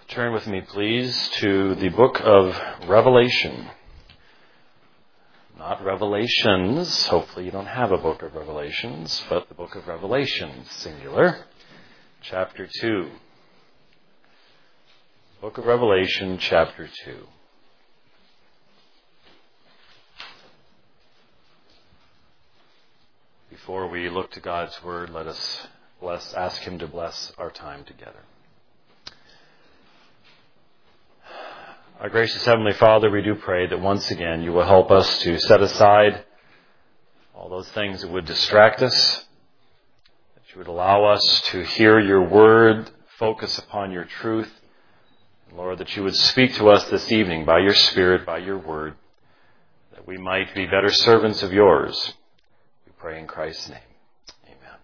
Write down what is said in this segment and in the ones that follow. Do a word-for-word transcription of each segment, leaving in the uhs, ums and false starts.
Turn with me, please, to the book of Revelation. Not Revelations. Hopefully you don't have a book of Revelations, but the book of Revelation, singular. Chapter two. Book of Revelation, chapter two. Before we look to God's Word, let us bless, ask Him to bless our time together. Our gracious Heavenly Father, we do pray that once again you will help us to set aside all those things that would distract us, that you would allow us to hear your word, focus upon your truth, and Lord, that you would speak to us this evening by your Spirit, by your word, that we might be better servants of yours. We pray in Christ's name. Amen.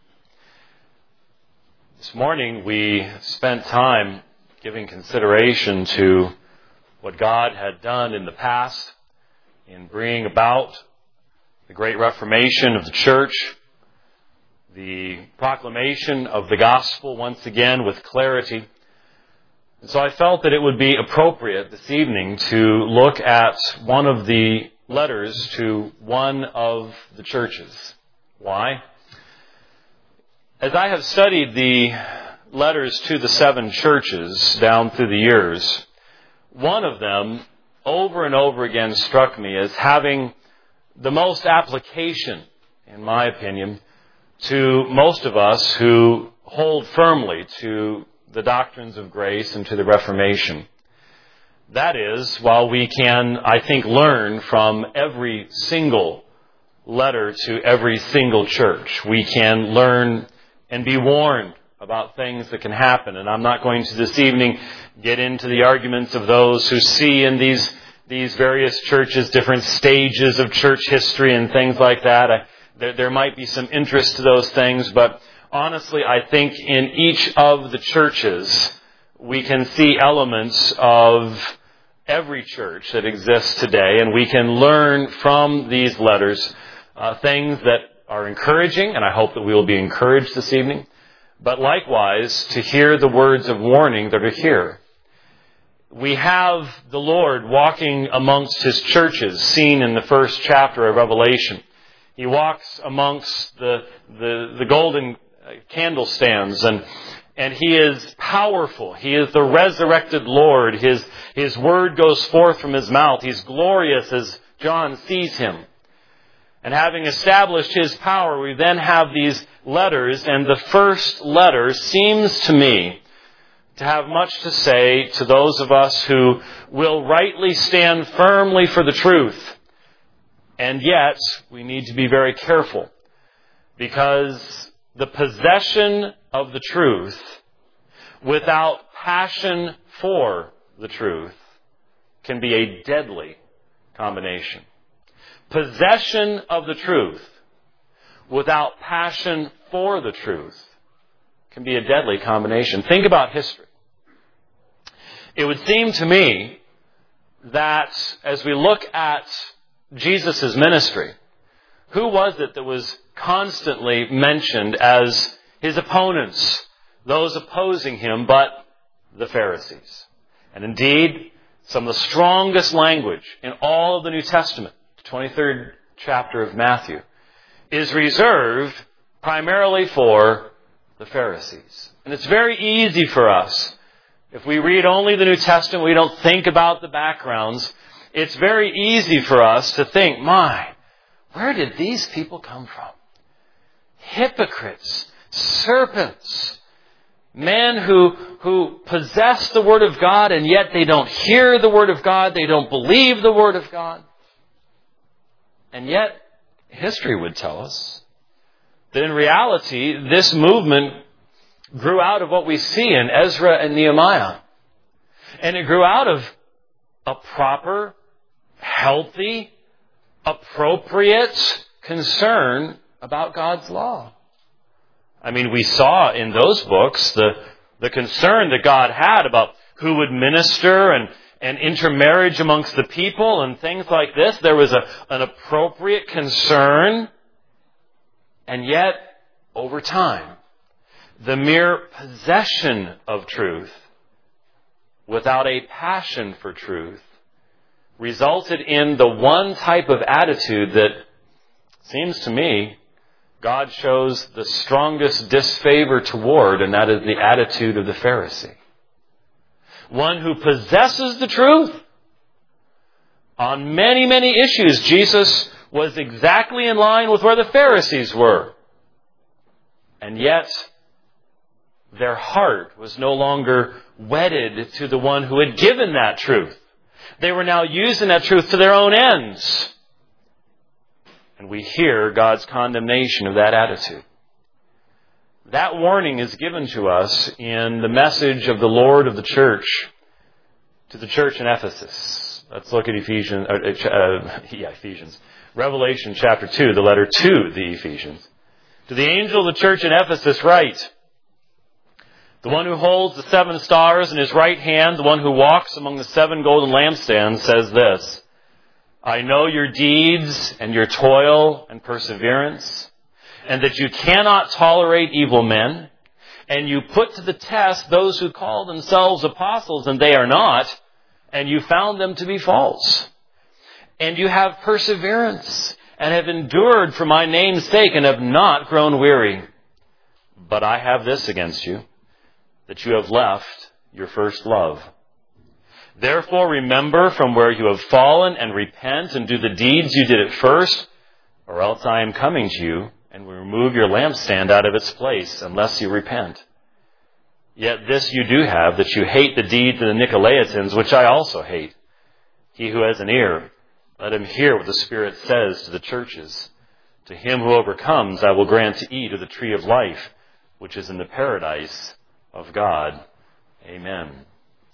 This morning we spent time giving consideration to what God had done in the past in bringing about the great Reformation of the church, the proclamation of the gospel once again with clarity. And so I felt that it would be appropriate this evening to look at one of the letters to one of the churches. Why? As I have studied the letters to the seven churches down through the years, one of them, over and over again, struck me as having the most application, in my opinion, to most of us who hold firmly to the doctrines of grace and to the Reformation. That is, while we can, I think, learn from every single letter to every single church, we can learn and be warned about things that can happen. And I'm not going to this evening get into the arguments of those who see in these these various churches different stages of church history and things like that. I, there, there might be some interest to those things, but honestly, I think in each of the churches we can see elements of every church that exists today, and we can learn from these letters uh, things that are encouraging, and I hope that we will be encouraged this evening. But likewise, to hear the words of warning that are here. We have the Lord walking amongst His churches, seen in the first chapter of Revelation. He walks amongst the the, the golden candlestands, and and He is powerful. He is the resurrected Lord. His His word goes forth from His mouth. He's glorious as John sees Him. And having established His power, we then have these letters, and the first letter seems to me to have much to say to those of us who will rightly stand firmly for the truth. And yet, we need to be very careful, because the possession of the truth without passion for the truth can be a deadly combination. Possession of the truth without passion for the truth can be a deadly combination. Think about history. It would seem to me that as we look at Jesus' ministry, who was it that was constantly mentioned as His opponents, those opposing Him, but the Pharisees? And indeed, some of the strongest language in all of the New Testament, the twenty-third chapter of Matthew, is reserved primarily for the Pharisees. And it's very easy for us, if we read only the New Testament, we don't think about the backgrounds, it's very easy for us to think, my, where did these people come from? Hypocrites, serpents, men who, who possess the Word of God, and yet they don't hear the Word of God, they don't believe the Word of God. And yet, history would tell us that in reality, this movement grew out of what we see in Ezra and Nehemiah. And it grew out of a proper, healthy, appropriate concern about God's law. I mean, we saw in those books the, the concern that God had about who would minister and and intermarriage amongst the people and things like this. There was a, an appropriate concern. And yet, over time, the mere possession of truth without a passion for truth, resulted in the one type of attitude that, seems to me, God shows the strongest disfavor toward, and that is the attitude of the Pharisee. One who possesses the truth. On many, many issues, Jesus was exactly in line with where the Pharisees were. And yet, their heart was no longer wedded to the one who had given that truth. They were now using that truth to their own ends. And we hear God's condemnation of that attitude. That warning is given to us in the message of the Lord of the church to the church in Ephesus. Let's look at Ephesians, uh, uh, yeah, Ephesians. Revelation chapter two, the letter to the Ephesians. To the angel of the church in Ephesus write, the one who holds the seven stars in his right hand, the one who walks among the seven golden lampstands, says this, I know your deeds and your toil and perseverance, and that you cannot tolerate evil men, and you put to the test those who call themselves apostles, and they are not, and you found them to be false. And you have perseverance, and have endured for my name's sake, and have not grown weary. But I have this against you, that you have left your first love. Therefore remember from where you have fallen, and repent, and do the deeds you did at first, or else I am coming to you, and will remove your lampstand out of its place, unless you repent. Yet this you do have, that you hate the deeds of the Nicolaitans, which I also hate. He who has an ear, let him hear what the Spirit says to the churches. To him who overcomes, I will grant to eat of the tree of life, which is in the paradise of God. Amen.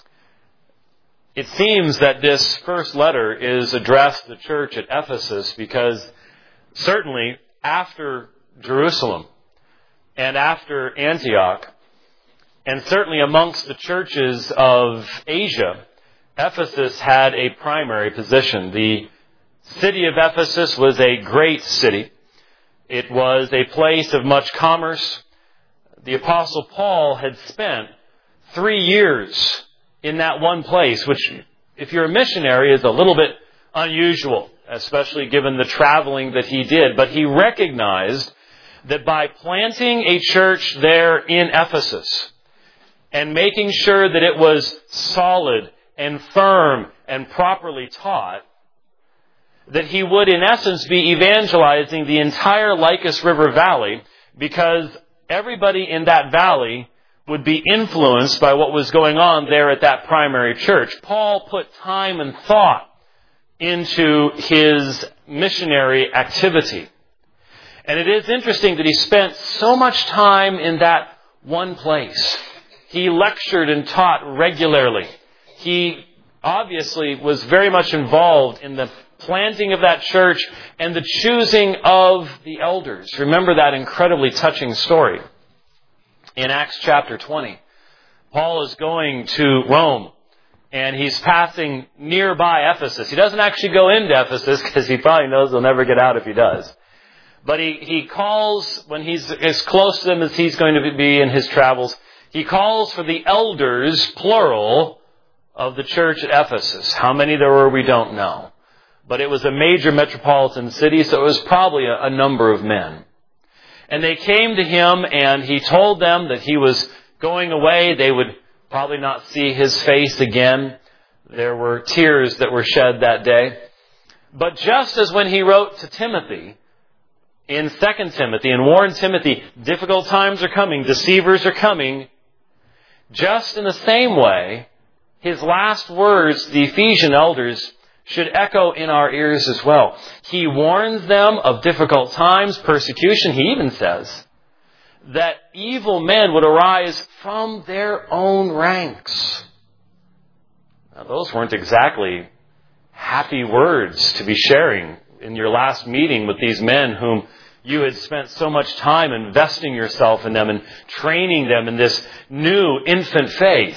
It seems that this first letter is addressed to the church at Ephesus because certainly after Jerusalem and after Antioch, and certainly amongst the churches of Asia, Ephesus had a primary position. The city of Ephesus was a great city. It was a place of much commerce. The Apostle Paul had spent three years in that one place, which, if you're a missionary, is a little bit unusual, especially given the traveling that he did. But he recognized that by planting a church there in Ephesus and making sure that it was solid and firm and properly taught, that he would in essence be evangelizing the entire Lycus River Valley, because everybody in that valley would be influenced by what was going on there at that primary church. Paul put time and thought into his missionary activity. And it is interesting that he spent so much time in that one place. He lectured and taught regularly. He obviously was very much involved in the planting of that church and the choosing of the elders. Remember that incredibly touching story. In Acts chapter twenty, Paul is going to Rome, and he's passing nearby Ephesus. He doesn't actually go into Ephesus because he probably knows he'll never get out if he does. But he, he calls, when he's as close to them as he's going to be in his travels, he calls for the elders, plural, of the church at Ephesus. How many there were, we don't know. But it was a major metropolitan city, so it was probably a, a number of men. And they came to him, and he told them that he was going away. They would probably not see his face again. There were tears that were shed that day. But just as when he wrote to Timothy, in Second Timothy, and warned Timothy, difficult times are coming, deceivers are coming, just in the same way, his last words to the Ephesian elders should echo in our ears as well. He warns them of difficult times, persecution. He even says that evil men would arise from their own ranks. Now, those weren't exactly happy words to be sharing in your last meeting with these men whom you had spent so much time investing yourself in them and training them in this new infant faith.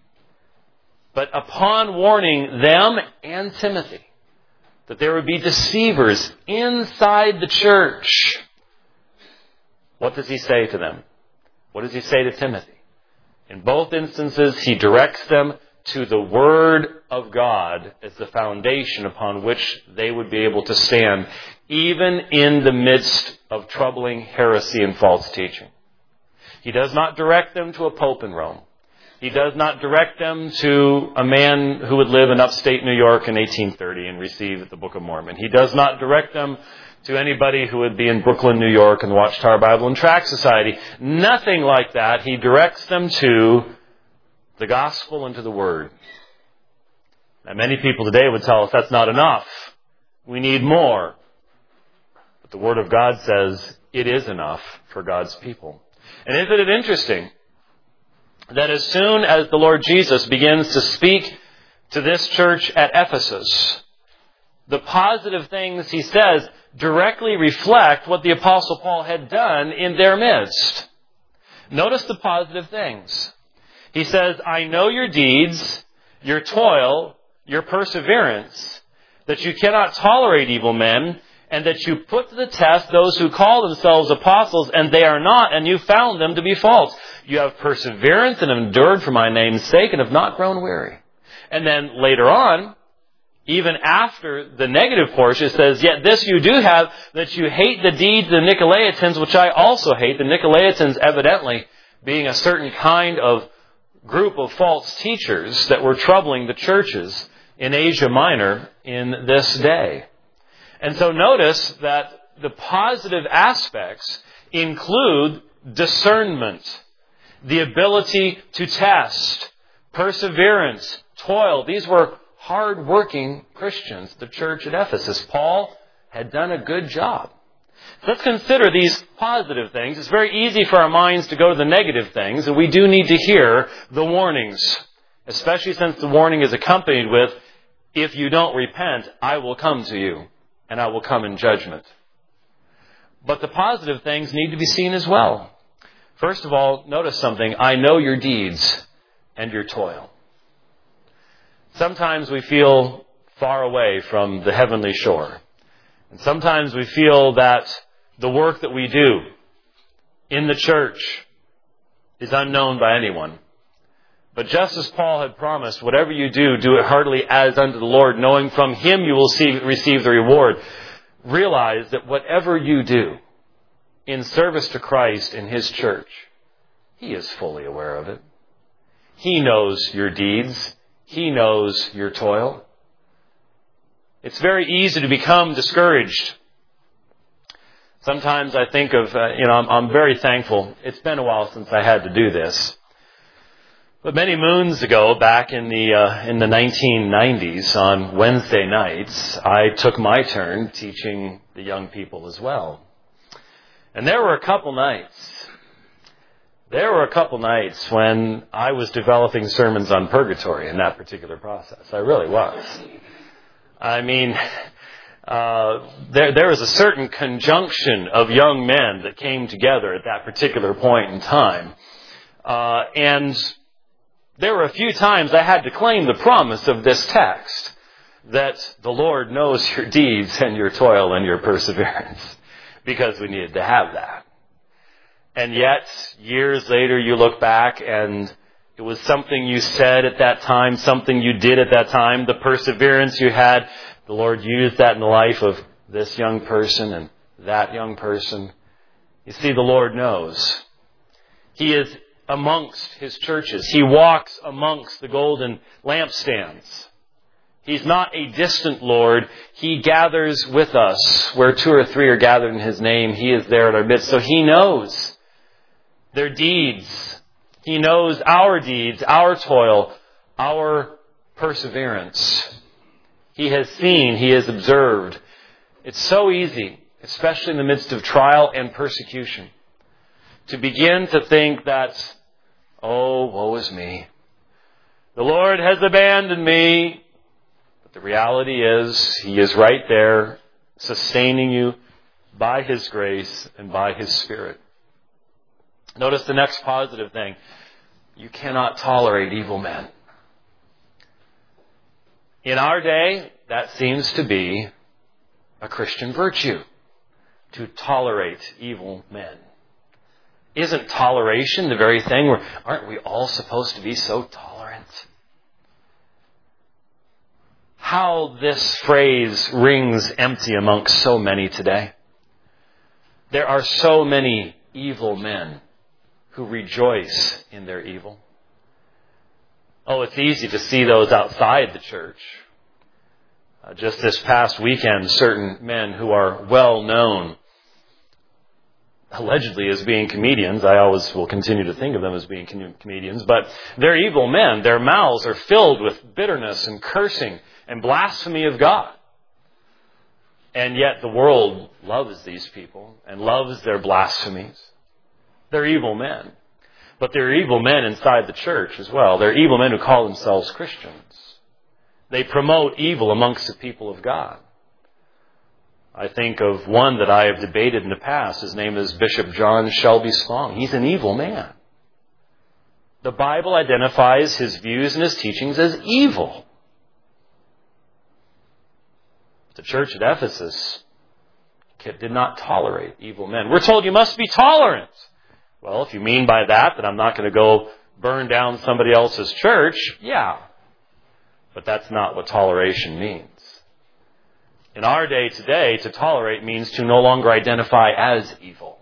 But upon warning them and Timothy that there would be deceivers inside the church, what does he say to them? What does he say to Timothy? In both instances, he directs them to the Word of God as the foundation upon which they would be able to stand, even in the midst of troubling heresy and false teaching. He does not direct them to a pope in Rome. He does not direct them to a man who would live in upstate New York in eighteen thirty and receive the Book of Mormon. He does not direct them to anybody who would be in Brooklyn, New York and the Watchtower Bible and Tract Society. Nothing like that. He directs them to the gospel and to the Word. Now, many people today would tell us that's not enough. We need more. But the Word of God says it is enough for God's people. And isn't it interesting that as soon as the Lord Jesus begins to speak to this church at Ephesus, the positive things he says directly reflect what the Apostle Paul had done in their midst. Notice the positive things. He says, I know your deeds, your toil, your perseverance, that you cannot tolerate evil men, and that you put to the test those who call themselves apostles, and they are not, and you found them to be false. You have perseverance and have endured for my name's sake, and have not grown weary. And then later on, even after the negative portion, it says, yet this you do have, that you hate the deeds of the Nicolaitans, which I also hate. The Nicolaitans evidently being a certain kind of group of false teachers that were troubling the churches in Asia Minor in this day. And so notice that the positive aspects include discernment, the ability to test, perseverance, toil. These were hard-working Christians, the church at Ephesus. Paul had done a good job. Let's consider these positive things. It's very easy for our minds to go to the negative things, and we do need to hear the warnings, especially since the warning is accompanied with, if you don't repent, I will come to you, and I will come in judgment. But the positive things need to be seen as well. First of all, notice something. I know your deeds and your toil. Sometimes we feel far away from the heavenly shore. And sometimes we feel that the work that we do in the church is unknown by anyone. But just as Paul had promised, whatever you do, do it heartily as unto the Lord, knowing from Him you will see, receive the reward. Realize that whatever you do in service to Christ in His church, He is fully aware of it. He knows your deeds. He knows your toil. It's very easy to become discouraged. Sometimes I think of, uh, you know, I'm, I'm very thankful. It's been a while since I had to do this. But many moons ago, back in the uh, in the nineteen nineties, on Wednesday nights, I took my turn teaching the young people as well. And there were a couple nights. There were a couple nights when I was developing sermons on purgatory in that particular process. I really was. I mean, uh, there there was a certain conjunction of young men that came together at that particular point in time, uh, and there were a few times I had to claim the promise of this text, that the Lord knows your deeds and your toil and your perseverance, because we needed to have that. And yet, years later, you look back and it was something you said at that time, something you did at that time, the perseverance you had. The Lord used that in the life of this young person and that young person. You see, the Lord knows. He is amongst His churches. He walks amongst the golden lampstands. He's not a distant Lord. He gathers with us. Where two or three are gathered in His name, He is there in our midst. So He knows their deeds. He knows our deeds, our toil, our perseverance. He has seen, He has observed. It's so easy, especially in the midst of trial and persecution, to begin to think that, oh, woe is me. The Lord has abandoned me. But the reality is, He is right there, sustaining you by His grace and by His Spirit. Notice the next positive thing. You cannot tolerate evil men. In our day, that seems to be a Christian virtue, to tolerate evil men. Isn't toleration the very thing where, aren't we all supposed to be so tolerant? how this phrase rings empty amongst so many today. There are so many evil men who rejoice in their evil. Oh, it's easy to see those outside the church. Uh, just this past weekend, certain men who are well known, allegedly as being comedians, I always will continue to think of them as being com- comedians, but they're evil men. Their mouths are filled with bitterness and cursing and blasphemy of God. And yet the world loves these people and loves their blasphemies. They're evil men. But they're evil men inside the church as well. They're evil men who call themselves Christians. They promote evil amongst the people of God. I think of one that I have debated in the past. His name is Bishop John Shelby Spong. He's an evil man. The Bible identifies his views and his teachings as evil. The church at Ephesus did not tolerate evil men. We're told you must be tolerant. Well, if you mean by that that I'm not going to go burn down somebody else's church, yeah. But that's not what toleration means. In our day today, to tolerate means to no longer identify as evil.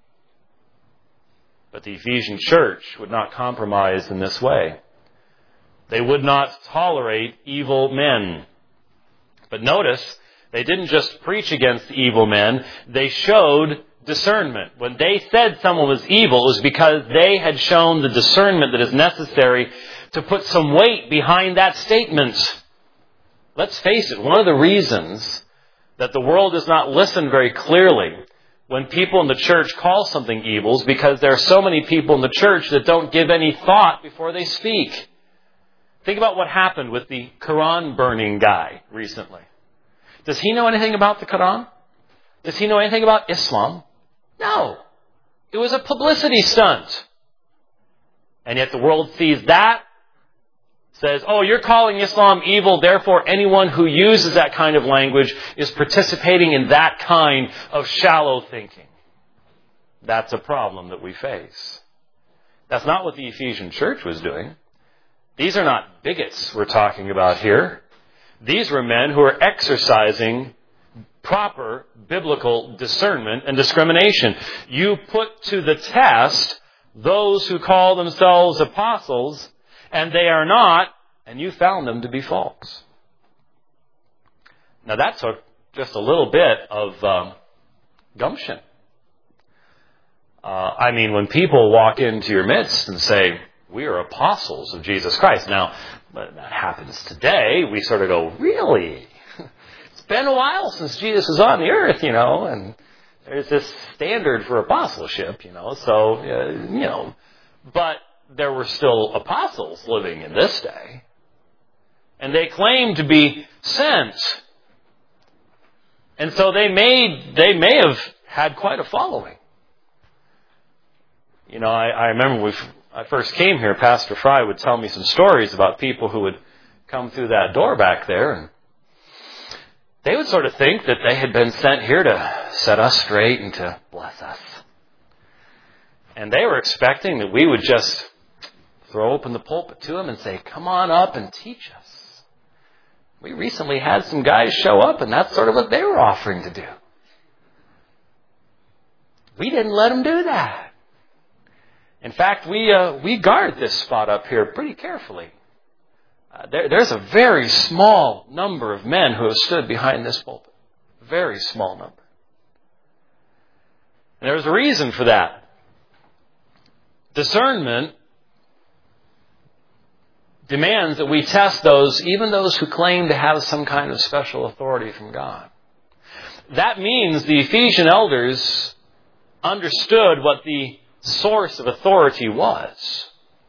But the Ephesian church would not compromise in this way. They would not tolerate evil men. But notice, they didn't just preach against evil men, they showed discernment. When they said someone was evil, it was because they had shown the discernment that is necessary to put some weight behind that statement. Let's face it, one of the reasons that the world does not listen very clearly when people in the church call something evil is because there are so many people in the church that don't give any thought before they speak. Think about what happened with the Quran burning guy recently. Does he know anything about the Quran? Does he know anything about Islam? No. It was a publicity stunt. And yet the world sees that, says, oh, you're calling Islam evil, therefore anyone who uses that kind of language is participating in that kind of shallow thinking. That's a problem that we face. That's not what the Ephesian church was doing. These are not bigots we're talking about here. These were men who are exercising proper biblical discernment and discrimination. You put to the test those who call themselves apostles, and they are not, and you found them to be false. Now that took just a little bit of um, gumption. Uh, I mean, when people walk into your midst and say, we are apostles of Jesus Christ. Now, that happens today. We sort of go, really? It's been a while since Jesus was on the earth, you know, and there's this standard for apostleship, you know, so, uh, you know, but there were still apostles living in this day. And they claimed to be sent. And so they may, they may have had quite a following. You know, I, I remember when I first came here, Pastor Fry would tell me some stories about people who would come through that door back there, and they would sort of think that they had been sent here to set us straight and to bless us. And they were expecting that we would just throw open the pulpit to them and say, come on up and teach us. We recently had some guys show up, and that's sort of what they were offering to do. We didn't let them do that. In fact, we uh, we guard this spot up here pretty carefully. Uh, there, there's a very small number of men who have stood behind this pulpit. Very small number. And there's a reason for that. Discernment demands that we test those, even those who claim to have some kind of special authority from God. That means the Ephesian elders understood what the source of authority was.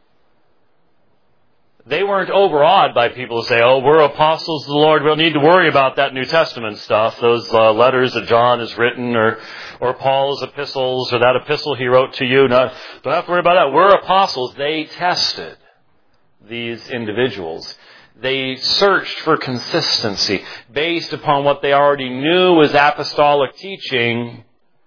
They weren't overawed by people who say, oh, we're apostles of the Lord. We'll need to worry about that New Testament stuff, those uh, letters that John has written, or or Paul's epistles, or that epistle he wrote to you. No, don't have to worry about that. We're apostles. They tested these individuals. They searched for consistency based upon what they already knew was apostolic teaching.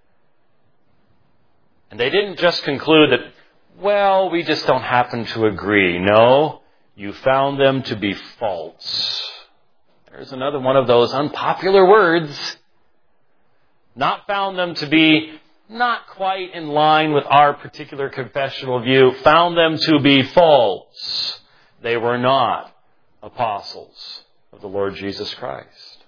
And they didn't just conclude that, well, we just don't happen to agree. No, you found them to be false. There's another one of those unpopular words. Not found them to be not quite in line with our particular confessional view. Found them to be false. They were not apostles of the Lord Jesus Christ.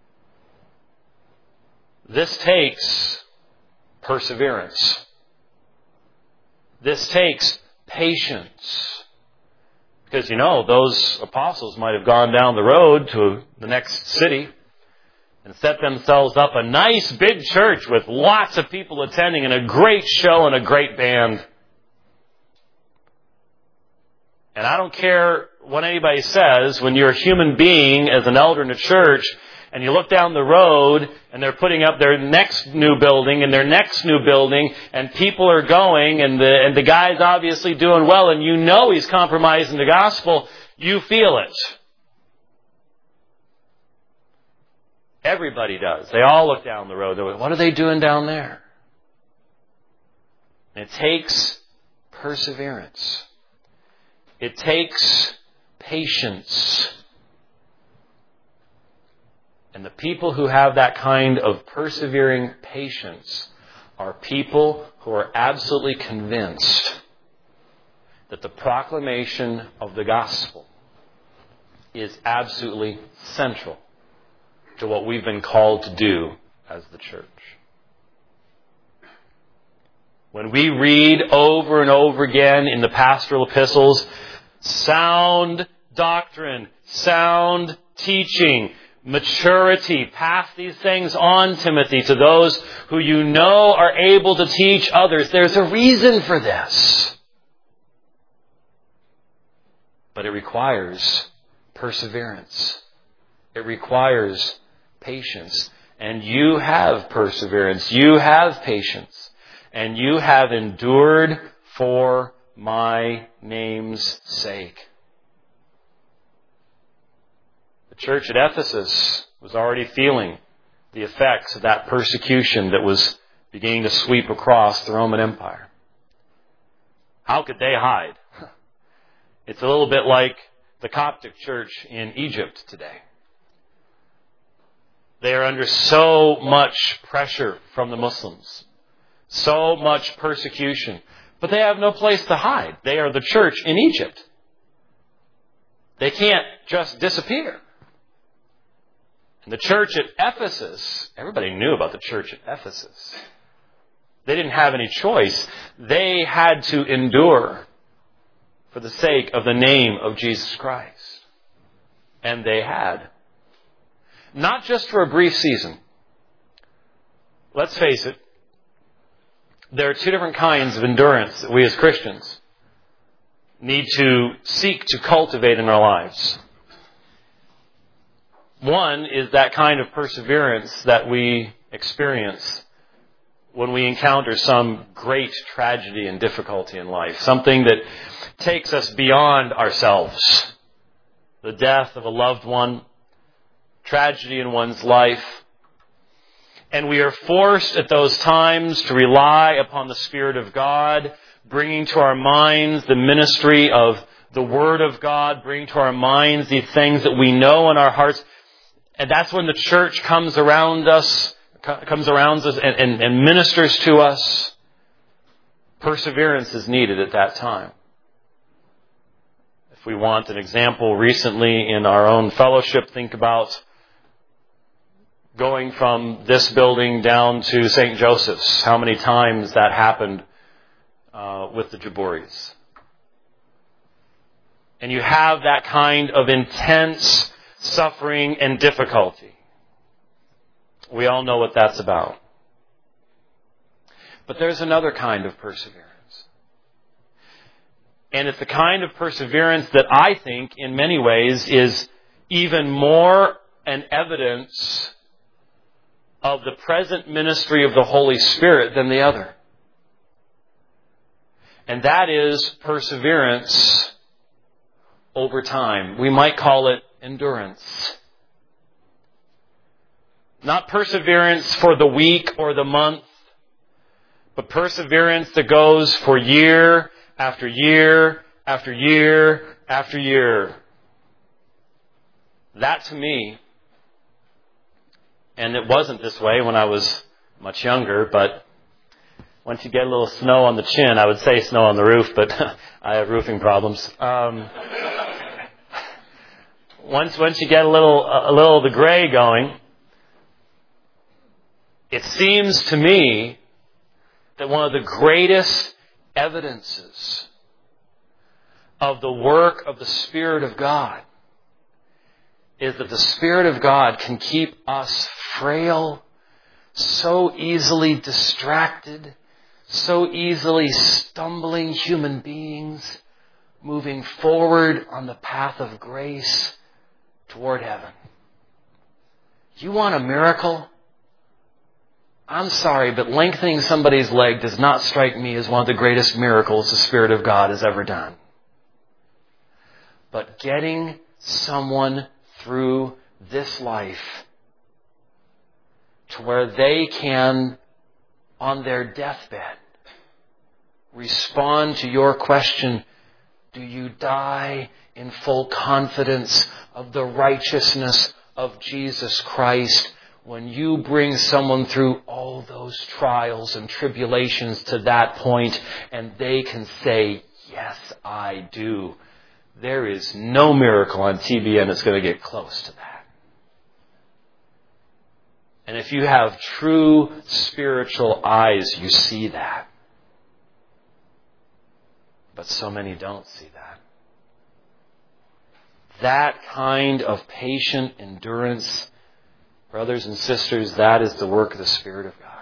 This takes perseverance. This takes patience. Because, you know, those apostles might have gone down the road to the next city and set themselves up a nice big church with lots of people attending and a great show and a great band. And I don't care what anybody says, when you're a human being as an elder in a church, and you look down the road and they're putting up their next new building and their next new building, and people are going, and the, and the guy's obviously doing well, and you know he's compromising the gospel, you feel it. Everybody does. They all look down the road. They're like, what are they doing down there? And it takes perseverance. It takes patience. And the people who have that kind of persevering patience are people who are absolutely convinced that the proclamation of the gospel is absolutely central to what we've been called to do as the church. When we read over and over again in the pastoral epistles, sound doctrine, sound teaching, maturity, pass these things on, Timothy, to those who you know are able to teach others. There's a reason for this. But it requires perseverance. It requires patience. And you have perseverance. You have patience. And you have endured for my name's sake. The church at Ephesus was already feeling the effects of that persecution that was beginning to sweep across the Roman Empire. How could they hide? It's a little bit like the Coptic church in Egypt today. They are under so much pressure from the Muslims, so much persecution, but they have no place to hide. They are the church in Egypt. They can't just disappear. And the church at Ephesus, everybody knew about the church at Ephesus. They didn't have any choice. They had to endure for the sake of the name of Jesus Christ. And they had. Not just for a brief season. Let's face it, there are two different kinds of endurance that we as Christians need to seek to cultivate in our lives. One is that kind of perseverance that we experience when we encounter some great tragedy and difficulty in life. Something that takes us beyond ourselves. The death of a loved one, tragedy in one's life. And we are forced at those times to rely upon the Spirit of God, bringing to our minds the ministry of the Word of God, bringing to our minds the things that we know in our hearts. And that's when the church comes around us, comes around us and, and, and ministers to us. Perseverance is needed at that time. If we want an example, recently in our own fellowship, think about going from this building down to Saint Joseph's. How many times that happened uh, with the Jaboris. And you have that kind of intense suffering and difficulty. We all know what that's about. But there's another kind of perseverance. And it's the kind of perseverance that I think, in many ways, is even more an evidence of the present ministry of the Holy Spirit than the other. And that is perseverance over time. We might call it endurance. Not perseverance for the week or the month, but perseverance that goes for year after year after year after year. That, to me, And it wasn't this way when I was much younger, but once you get a little snow on the chin, I would say snow on the roof, but I have roofing problems. Um, once once you get a little a little of the gray going, it seems to me that one of the greatest evidences of the work of the Spirit of God is that the Spirit of God can keep us frail, so easily distracted, so easily stumbling human beings, moving forward on the path of grace toward heaven. You want a miracle? I'm sorry, but lengthening somebody's leg does not strike me as one of the greatest miracles the Spirit of God has ever done. But getting someone through this life to where they can, on their deathbed, respond to your question, do you die in full confidence of the righteousness of Jesus Christ? When you bring someone through all those trials and tribulations to that point, and they can say, yes, I do. There is no miracle on T B N that's going to get close to that. And if you have true spiritual eyes, you see that. But so many don't see that. That kind of patient endurance, brothers and sisters, that is the work of the Spirit of God.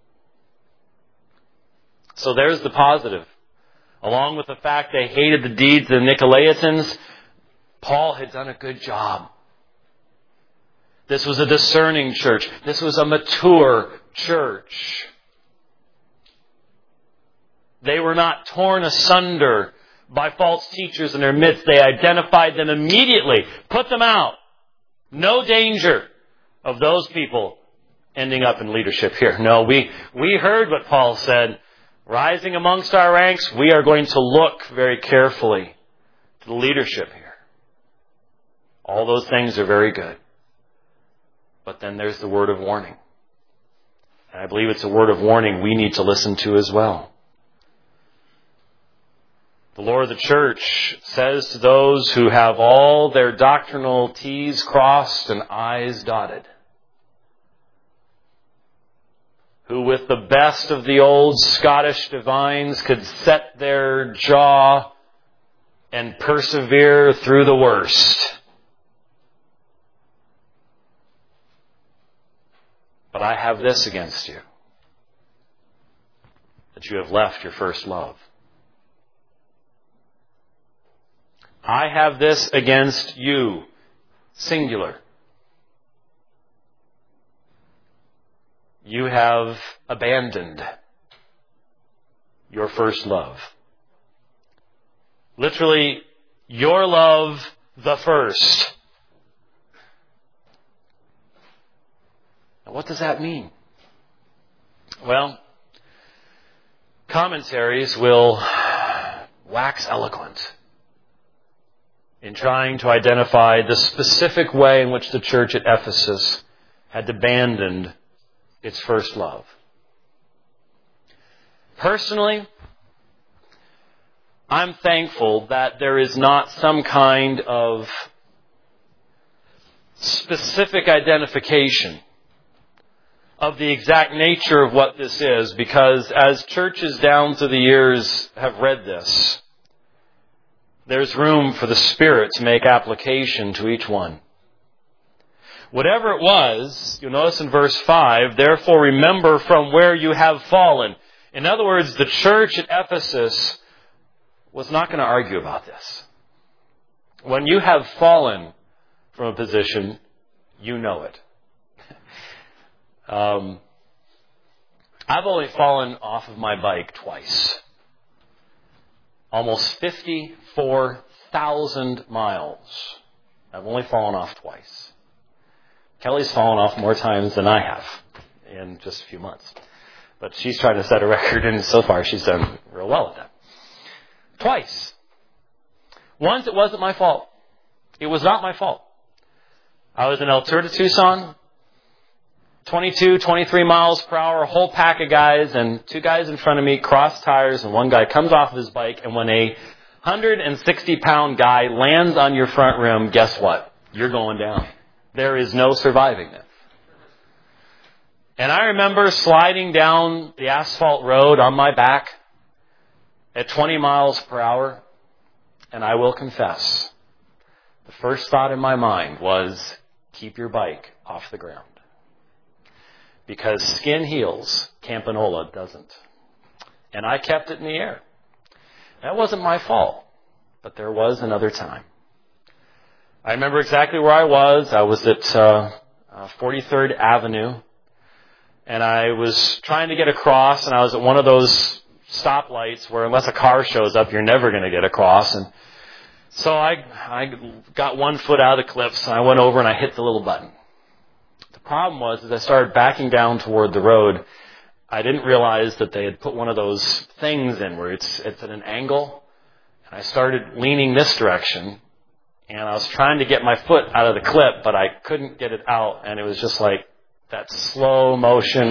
So there's the positive. Along with the fact they hated the deeds of the Nicolaitans, Paul had done a good job. This was a discerning church. This was a mature church. They were not torn asunder by false teachers in their midst. They identified them immediately, put them out. No danger of those people ending up in leadership here. No, we, we heard what Paul said. Rising amongst our ranks, we are going to look very carefully to the leadership here. All those things are very good. But then there's the word of warning. And I believe it's a word of warning we need to listen to as well. The Lord of the church says to those who have all their doctrinal T's crossed and I's dotted, who with the best of the old Scottish divines could set their jaw and persevere through the worst. But I have this against you, that you have left your first love. I have this against you, singular. You have abandoned your first love. Literally, your love the first. Now, what does that mean? Well, commentaries will wax eloquent in trying to identify the specific way in which the church at Ephesus had abandoned its first love. Personally, I'm thankful that there is not some kind of specific identification of the exact nature of what this is, because as churches down through the years have read this, there's room for the Spirit to make application to each one. Whatever it was, you'll notice in verse five, therefore remember from where you have fallen. In other words, the church at Ephesus was not going to argue about this. When you have fallen from a position, you know it. um, I've only fallen off of my bike twice. Almost fifty-four thousand miles. I've only fallen off twice. Kelly's fallen off more times than I have in just a few months. But she's trying to set a record, and so far she's done real well at that. Twice. Once it wasn't my fault. It was not my fault. I was in Alberta, Tucson. twenty-two, twenty-three miles per hour, a whole pack of guys, and two guys in front of me cross tires, and one guy comes off of his bike, and when a one hundred sixty pound guy lands on your front rim, guess what? You're going down. There is no surviving it. And I remember sliding down the asphalt road on my back at twenty miles per hour, and I will confess, the first thought in my mind was, keep your bike off the ground. Because skin heals, Campanola doesn't. And I kept it in the air. That wasn't my fault, but there was another time. I remember exactly where I was. I was at uh, uh, forty-third Avenue, and I was trying to get across, and I was at one of those stoplights where unless a car shows up, you're never going to get across. And so I, I got one foot out of the cliffs, and I went over and I hit the little button. The problem was, as I started backing down toward the road, I didn't realize that they had put one of those things in where it's, it's at an angle. And I started leaning this direction, and I was trying to get my foot out of the clip, but I couldn't get it out, and it was just like that slow motion.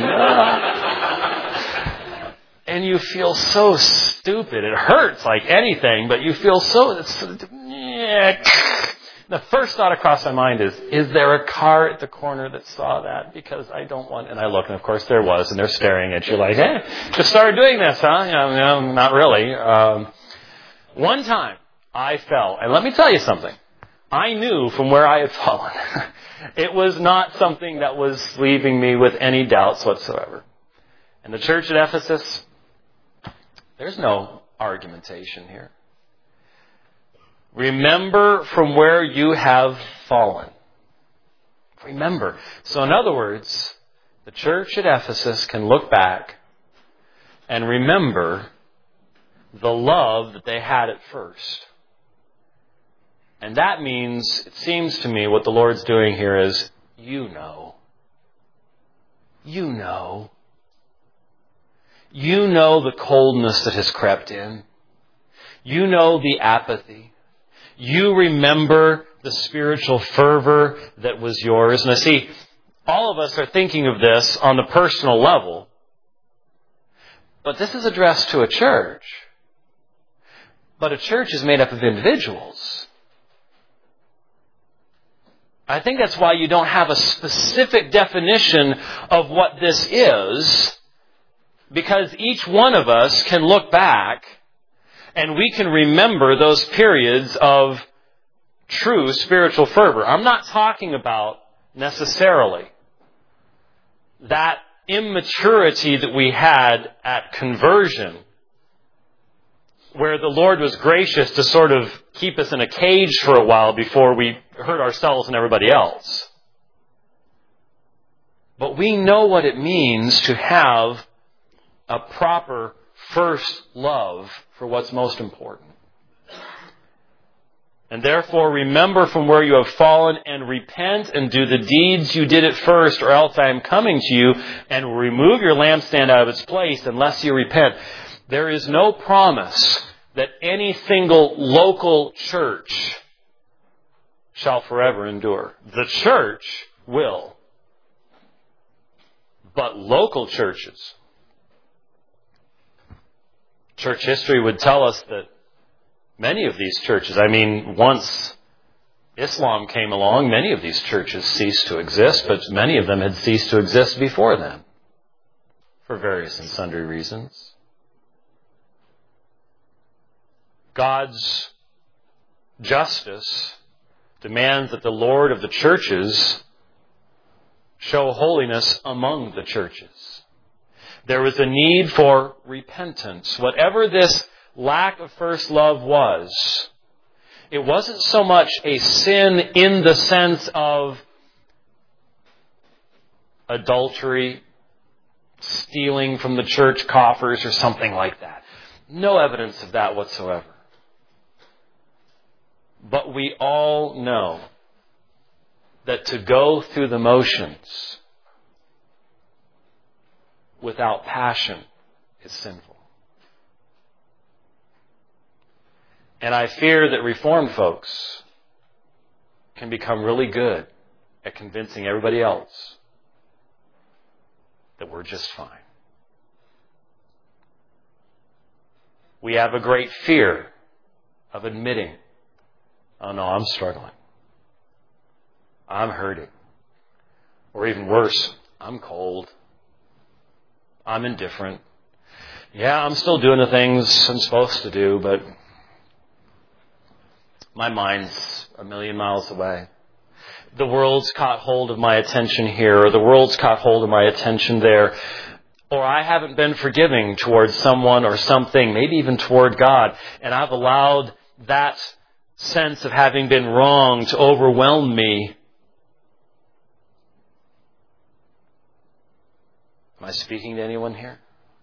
And you feel so stupid. It hurts like anything, but you feel so... It's, yeah. The first thought across my mind is, is there a car at the corner that saw that? Because I don't want... And I look, and of course there was, and they're staring at you like, hey, just started doing this, huh? You know, no, not really. Um, one time, I fell. And let me tell you something. I knew from where I had fallen. It was not something that was leaving me with any doubts whatsoever. And the church at Ephesus, there's no argumentation here. Remember from where you have fallen. Remember. So in other words, the church at Ephesus can look back and remember the love that they had at first. And that means, it seems to me, what the Lord's doing here is, you know. You know. You know the coldness that has crept in. You know the apathy. You remember the spiritual fervor that was yours. And I see, all of us are thinking of this on the personal level. But this is addressed to a church. But a church is made up of individuals. I think that's why you don't have a specific definition of what this is. Because each one of us can look back and we can remember those periods of true spiritual fervor. I'm not talking about necessarily that immaturity that we had at conversion, where the Lord was gracious to sort of keep us in a cage for a while before we hurt ourselves and everybody else. But we know what it means to have a proper first love for what's most important. And therefore, remember from where you have fallen and repent and do the deeds you did at first, or else I am coming to you and will remove your lampstand out of its place unless you repent. There is no promise that any single local church shall forever endure. The church will. But local churches, church history would tell us that many of these churches, I mean, once Islam came along, many of these churches ceased to exist, but many of them had ceased to exist before then, for various and sundry reasons. God's justice demands that the Lord of the churches show holiness among the churches. There was a need for repentance. Whatever this lack of first love was, it wasn't so much a sin in the sense of adultery, stealing from the church coffers or something like that. No evidence of that whatsoever. But we all know that to go through the motions without passion is sinful. And I fear that Reformed folks can become really good at convincing everybody else that we're just fine. We have a great fear of admitting, oh no, I'm struggling. I'm hurting. Or even worse, I'm cold. I'm indifferent. Yeah, I'm still doing the things I'm supposed to do, but my mind's a million miles away. The world's caught hold of my attention here, or the world's caught hold of my attention there. Or I haven't been forgiving towards someone or something, maybe even toward God, and I've allowed that sense of having been wrong to overwhelm me. Am I speaking to anyone here?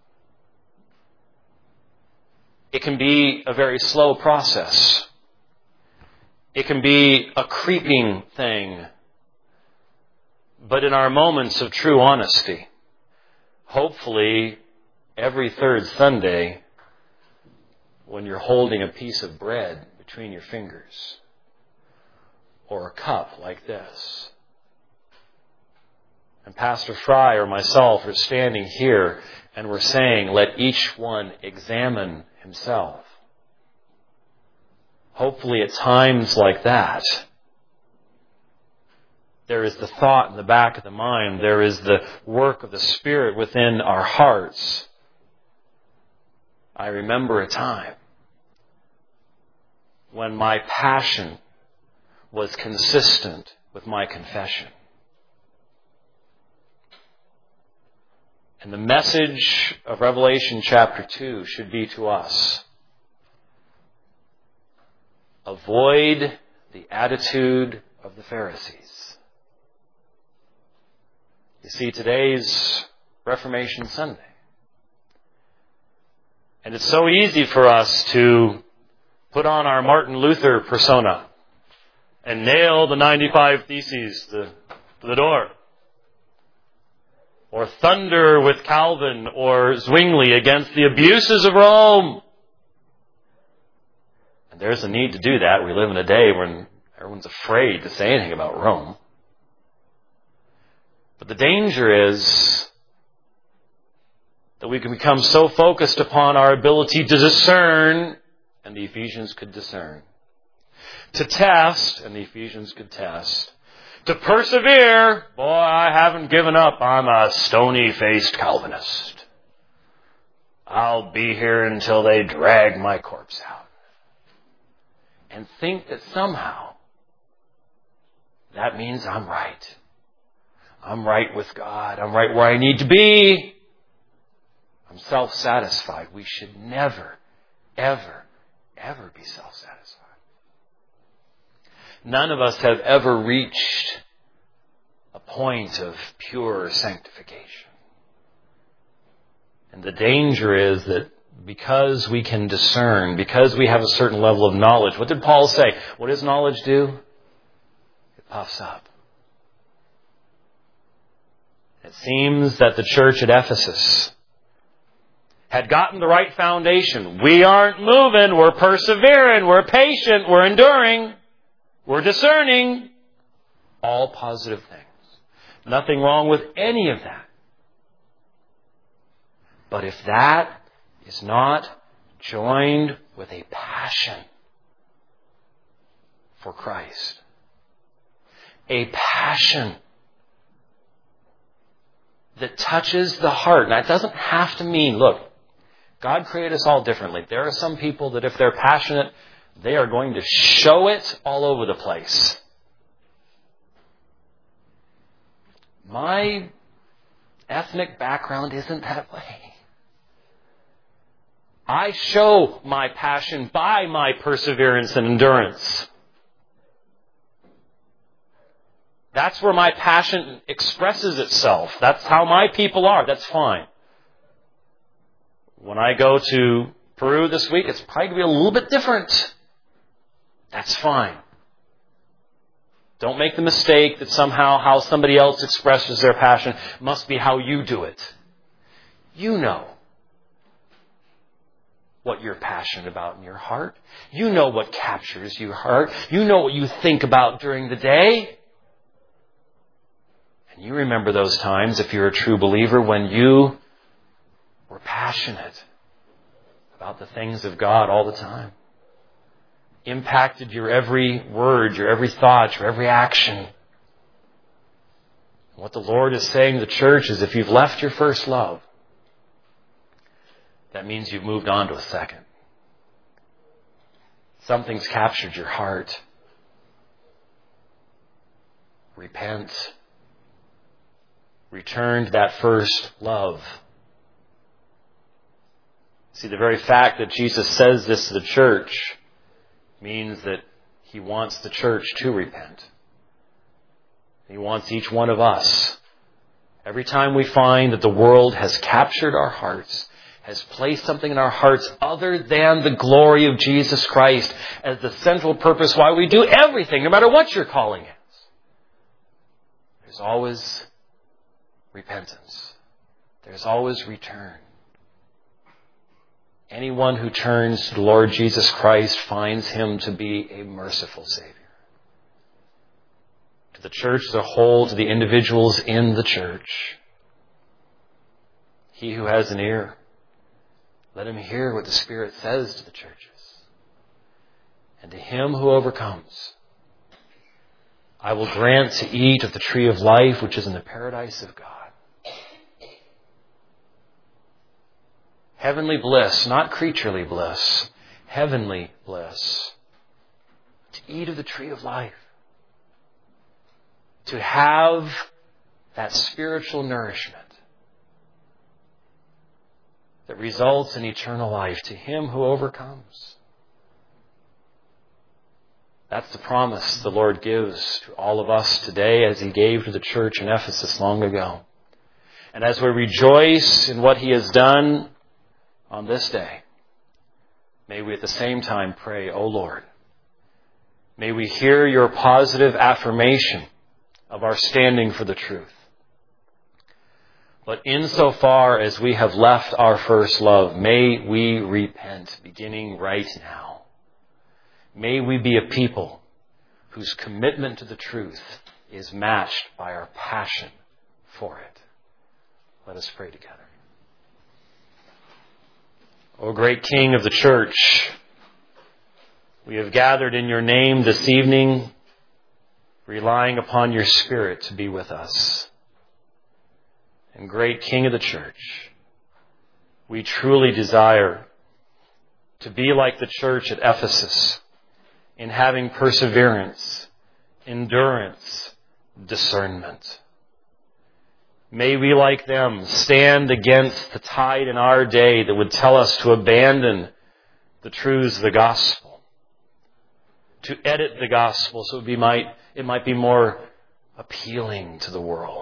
It can be a very slow process. It can be a creeping thing. But in our moments of true honesty, hopefully every third Sunday, when you're holding a piece of bread between your fingers, or a cup like this, and Pastor Fry or myself are standing here and we're saying, let each one examine himself. Hopefully at times like that, there is the thought in the back of the mind. There is the work of the Spirit within our hearts. I remember a time when my passion was consistent with my confession. And the message of Revelation chapter two should be to us: avoid the attitude of the Pharisees. You see, today's Reformation Sunday. And it's so easy for us to put on our Martin Luther persona and nail the ninety-five Theses to, to the door. Or thunder with Calvin or Zwingli against the abuses of Rome. And there's a need to do that. We live in a day when everyone's afraid to say anything about Rome. But the danger is that we can become so focused upon our ability to discern, and the Ephesians could discern. To test, and the Ephesians could test. To persevere, boy, I haven't given up. I'm a stony-faced Calvinist. I'll be here until they drag my corpse out. And think that somehow that means I'm right. I'm right with God. I'm right where I need to be. I'm self-satisfied. We should never, ever, ever be self-satisfied. None of us have ever reached a point of pure sanctification. And the danger is that because we can discern, because we have a certain level of knowledge, what did Paul say? What does knowledge do? It puffs up. It seems that the church at Ephesus had gotten the right foundation. We aren't moving. We're persevering. We're patient. We're enduring. We're discerning. All positive things. Nothing wrong with any of that. But if that is not joined with a passion for Christ, a passion that touches the heart. Now, it doesn't have to mean, look, God created us all differently. There are some people that if they're passionate, they are going to show it all over the place. My ethnic background isn't that way. I show my passion by my perseverance and endurance. That's where my passion expresses itself. That's how my people are. That's fine. When I go to Peru this week, it's probably going to be a little bit different. That's fine. Don't make the mistake that somehow how somebody else expresses their passion must be how you do it. You know what you're passionate about in your heart. You know what captures your heart. You know what you think about during the day. And you remember those times, if you're a true believer, when you were passionate about the things of God all the time. Impacted your every word, your every thought, your every action. What the Lord is saying to the church is if you've left your first love, that means you've moved on to a second. Something's captured your heart. Repent. Return to that first love. See, the very fact that Jesus says this to the church means that He wants the church to repent. He wants each one of us. Every time we find that the world has captured our hearts, has placed something in our hearts other than the glory of Jesus Christ as the central purpose why we do everything, no matter what your calling is, there's always repentance. There's always return. Anyone who turns to the Lord Jesus Christ finds Him to be a merciful Savior. To the church as a whole, to the individuals in the church. He who has an ear, let him hear what the Spirit says to the churches. And to him who overcomes, I will grant to eat of the tree of life which is in the paradise of God. Heavenly bliss, not creaturely bliss. Heavenly bliss. To eat of the tree of life. To have that spiritual nourishment that results in eternal life to him who overcomes. That's the promise the Lord gives to all of us today as He gave to the church in Ephesus long ago. And as we rejoice in what He has done on this day, may we at the same time pray, O Lord, may we hear your positive affirmation of our standing for the truth. But insofar as we have left our first love, may we repent beginning right now. May we be a people whose commitment to the truth is matched by our passion for it. Let us pray together. O great King of the church, we have gathered in your name this evening, relying upon your Spirit to be with us. And great King of the church, we truly desire to be like the church at Ephesus in having perseverance, endurance, discernment. May we, like them, stand against the tide in our day that would tell us to abandon the truths of the gospel, to edit the gospel so it, be might, it might be more appealing to the world.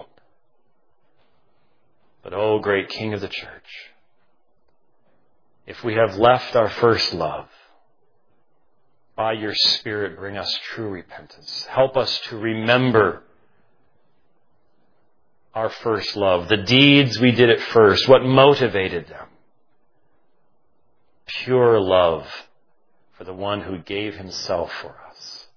But, oh, great King of the church, if we have left our first love, by your Spirit bring us true repentance. Help us to remember our first love, the deeds we did at first, what motivated them. Pure love for the one who gave himself for us.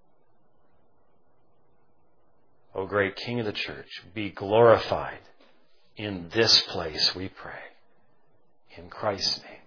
O great King of the church, be glorified in this place, we pray. In Christ's name.